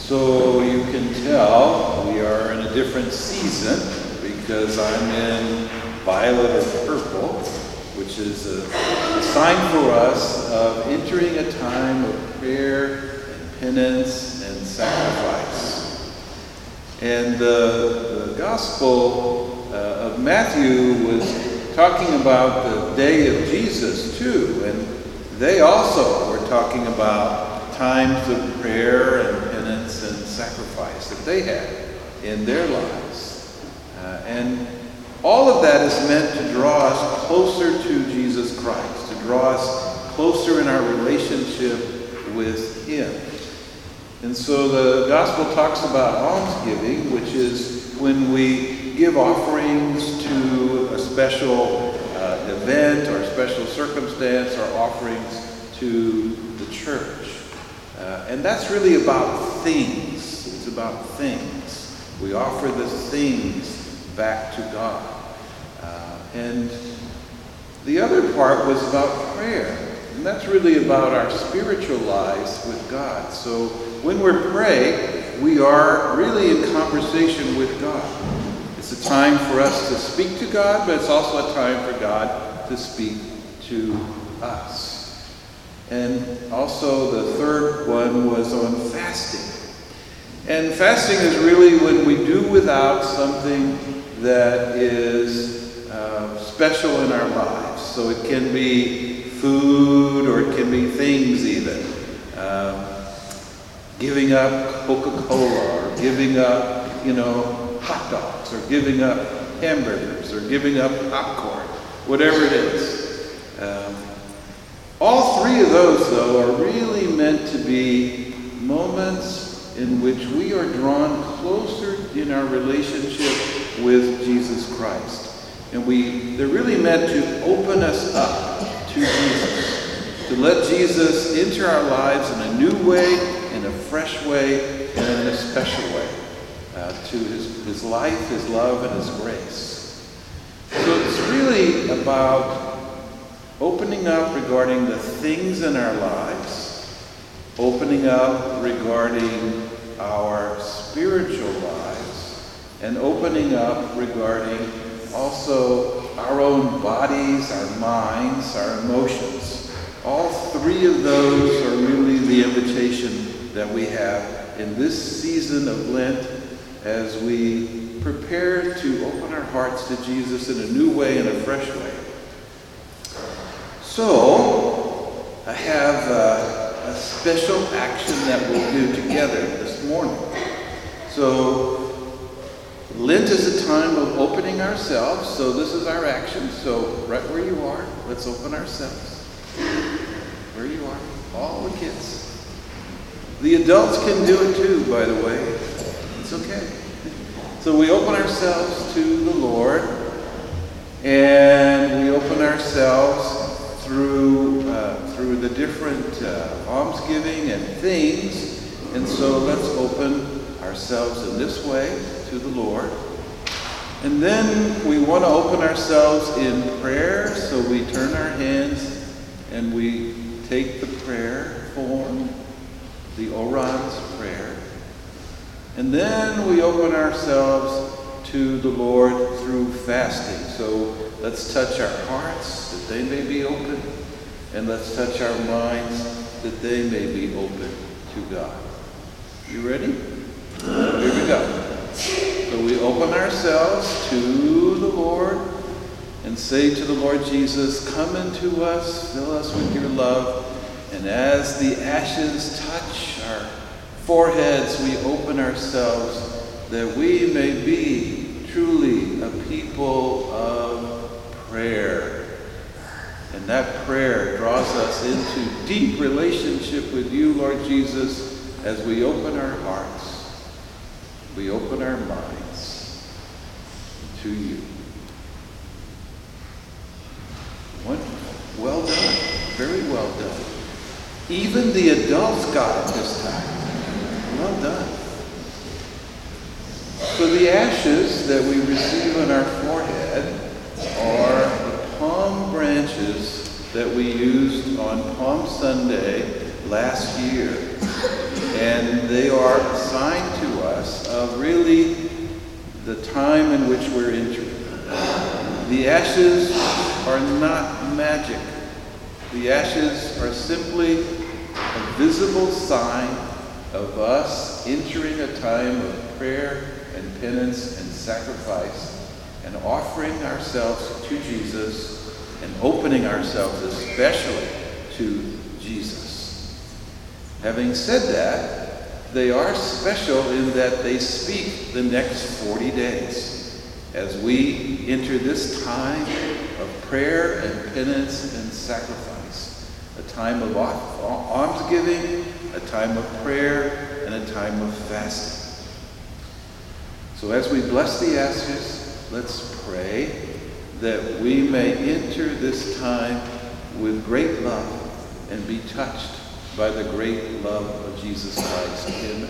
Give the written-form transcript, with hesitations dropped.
So you can tell we are in a different season because I'm in violet or purple, which is a sign for us of entering a time of prayer and penance and sacrifice. And the Gospel of Matthew was talking about the day of Jesus too, and they also were talking about times of prayer and penance and sacrifice that they had in their lives. And all of that is meant to draw us closer to Jesus Christ, to draw us closer in our relationship with Him. And so the Gospel talks about almsgiving, which is when we give offerings to a special event or special circumstance, or offerings to the church. And that's really about things. It's about things. We offer the things back to God. And the other part was about prayer. And that's really about our spiritual lives with God. So when we're praying, we are really in conversation with God. It's a time for us to speak to God, but it's also a time for God to speak to us. And also the third one was on fasting. And fasting is really when we do without something that is special in our lives. So it can be food, or it can be things even. Giving up Coca-Cola, or giving up, hot dogs, or giving up hamburgers, or giving up popcorn, whatever it is. All three of those, though, are really meant to be moments in which we are drawn closer in our relationship with Jesus Christ. And they're really meant to open us up to Jesus, to let Jesus enter our lives in a new way, in a fresh way, and in a special way, to his life, his love, and his grace. So it's really about opening up regarding the things in our lives, opening up regarding our spiritual lives, and opening up regarding also our own bodies, our minds, our emotions. All three of those are really the invitation that we have in this season of Lent as we prepare to open our hearts to Jesus in a new way, in a fresh way. So, I have a special action that we'll do together this morning. So, Lent is a time of opening ourselves, so this is our action. So, right where you are, let's open ourselves. Where you are, all the kids. The adults can do it too, by the way. It's okay. So we open ourselves to the Lord, and we open ourselves through the different almsgiving and things. And so let's open ourselves in this way to the Lord. And then we want to open ourselves in prayer, so we turn our hands and we take the prayer form, the Oran's prayer. And then we open ourselves to the Lord through fasting. So let's touch our hearts that they may be open, and let's touch our minds that they may be open to God. You ready? Here we go. So we open ourselves to the Lord and say to the Lord Jesus, come into us, fill us with your love. And as the ashes touch our foreheads, we open ourselves that we may be truly a people of prayer. And that prayer draws us into deep relationship with you, Lord Jesus, as we open our hearts, we open our minds to you. Well done. Very well done. Even the adults got it this time. Well done. So the ashes that we receive on our forehead are the palm branches that we used on Palm Sunday last year. And and they are a sign to us of really the time in which we're entering. The ashes are not magic. The ashes are simply a visible sign of us entering a time of prayer and penance and sacrifice and offering ourselves to Jesus and opening ourselves especially to Jesus. Having said that, they are special in that they speak the next 40 days as we enter this time of prayer and penance and sacrifice, a time of almsgiving, a time of prayer, and a time of fasting. So as we bless the ashes, let's pray that we may enter this time with great love and be touched by the great love of Jesus Christ in